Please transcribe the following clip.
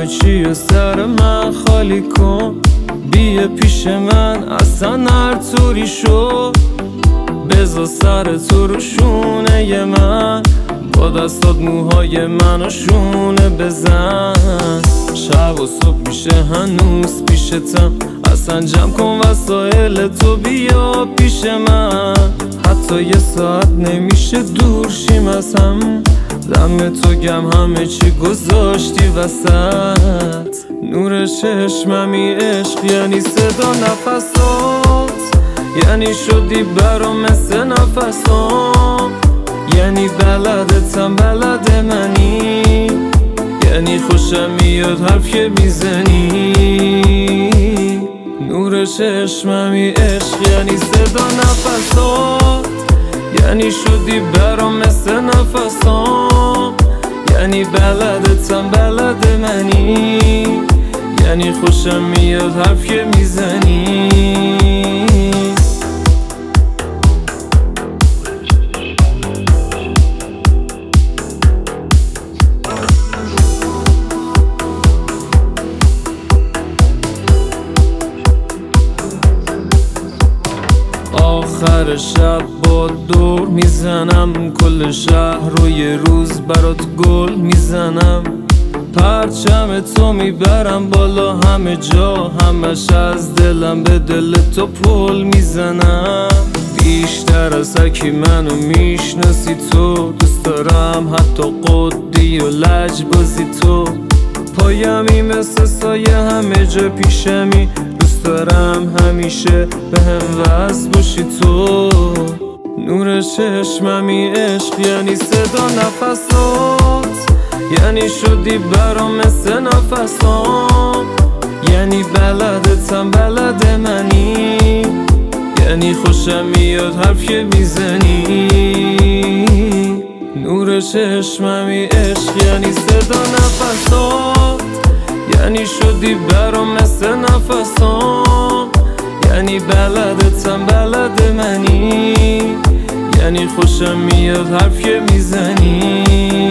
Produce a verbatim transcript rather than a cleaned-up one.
همه چی و سر من خالی کن، بیا پیش من اصلا هر طوری شو، بذار سر تو رو شونه من، با دستات موهای منو شونه بزن. شب و صبح میشه هنوز پیشتم، اصلا جمع کن وسایل تو بیا پیش من، حتی یه ساعت نمیشه دور شیم از هم، دم تو گم همه چی گذاشتی وسط. نور چشممی عشق یعنی صدا نفسات، یعنی شدی برام مثل نفسام، یعنی بلدتم بلد منی، یعنی خوشم میاد حرف که میزنی. نور چشممی عشق یعنی صدا نفسات، یعنی شدی برام مثل نفسام، یعنی بلدتم بلد منی، یعنی خوشم میاد حرف که میزنی. آخر شب با دور میزنم، کل شهر رو یه روز برات گل میزنم، پرچم تو میبرم بالا همه جا، همش از دلم به دل تو پل میزنم. بیشتر از هرکی منو میشناسی تو، دوست دارم حتی قدی و لجبازی تو، پایمی مثل سایه همه جا پیشمی، دوست دارم همیشه به هم وصل باشی تو. نور چشممی عشق یعنی صدا نفسات، یعنی شدی برام مثل نفسام، یعنی بلدتم بلد منی، یعنی خوشم میاد حرف که میزنی. نور چشممی عشق یعنی صدا نفسات، یعنی شدی برام مثل نفسام، یعنی بلدتم بلد منی، یعنی خوشم میاد حرف که میزنی.